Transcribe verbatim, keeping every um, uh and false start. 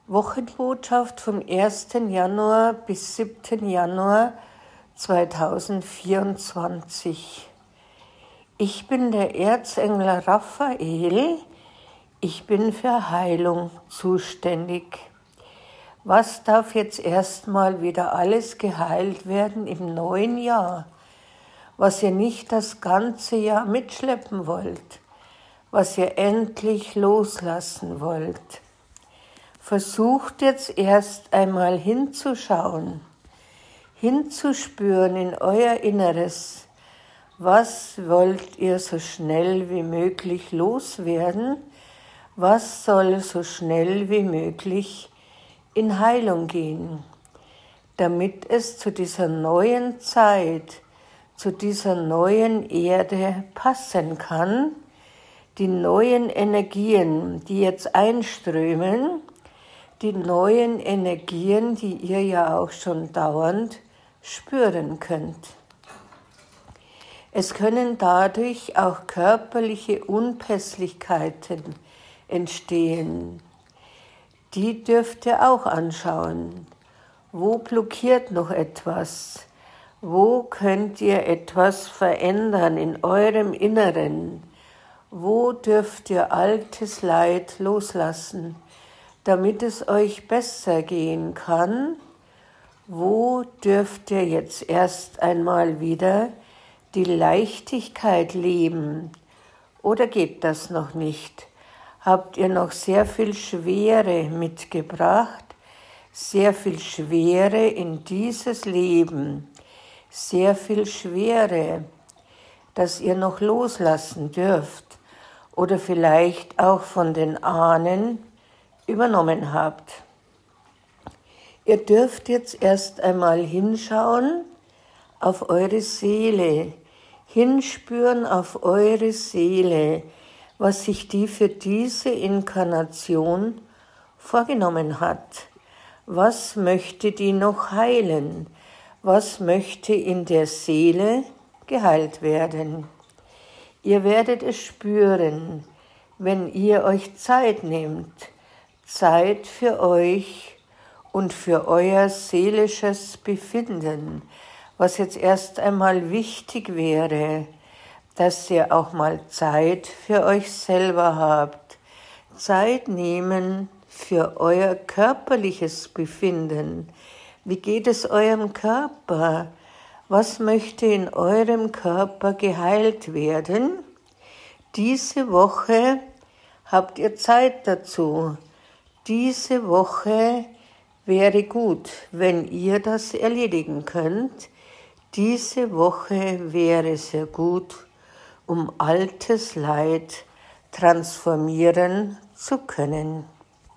Wochenbotschaft vom ersten Januar bis siebten Januar zweitausendvierundzwanzig. Ich bin der Erzengel Raphael, ich bin für Heilung zuständig. Was darf jetzt erstmal wieder alles geheilt werden im neuen Jahr, was ihr nicht das ganze Jahr mitschleppen wollt, was ihr endlich loslassen wollt? Versucht jetzt erst einmal hinzuschauen, hinzuspüren in euer Inneres. Was wollt ihr so schnell wie möglich loswerden? Was soll so schnell wie möglich in Heilung gehen, damit es zu dieser neuen Zeit, zu dieser neuen Erde passen kann? Die neuen Energien, die jetzt einströmen, die neuen Energien, die ihr ja auch schon dauernd spüren könnt. Es können dadurch auch körperliche Unpässlichkeiten entstehen. Die dürft ihr auch anschauen. Wo blockiert noch etwas? Wo könnt ihr etwas verändern in eurem Inneren? Wo dürft ihr altes Leid loslassen, damit es euch besser gehen kann? Wo dürft ihr jetzt erst einmal wieder die Leichtigkeit leben? Oder geht das noch nicht? Habt ihr noch sehr viel Schwere mitgebracht? Sehr viel Schwere in dieses Leben? Sehr viel Schwere, dass ihr noch loslassen dürft oder vielleicht auch von den Ahnen übernommen habt. Ihr dürft jetzt erst einmal hinschauen auf eure Seele, hinspüren auf eure Seele, was sich die für diese Inkarnation vorgenommen hat. Was möchte die noch heilen? Was möchte in der Seele geheilt werden? Ihr werdet es spüren, wenn ihr euch Zeit nehmt, Zeit für euch und für euer seelisches Befinden, was jetzt erst einmal wichtig wäre, dass ihr auch mal Zeit für euch selber habt. Zeit nehmen für euer körperliches Befinden. Wie geht es eurem Körper? Was möchte in eurem Körper geheilt werden? Diese Woche habt ihr Zeit dazu. Diese Woche wäre gut, wenn ihr das erledigen könnt. Diese Woche wäre sehr gut, um altes Leid transformieren zu können.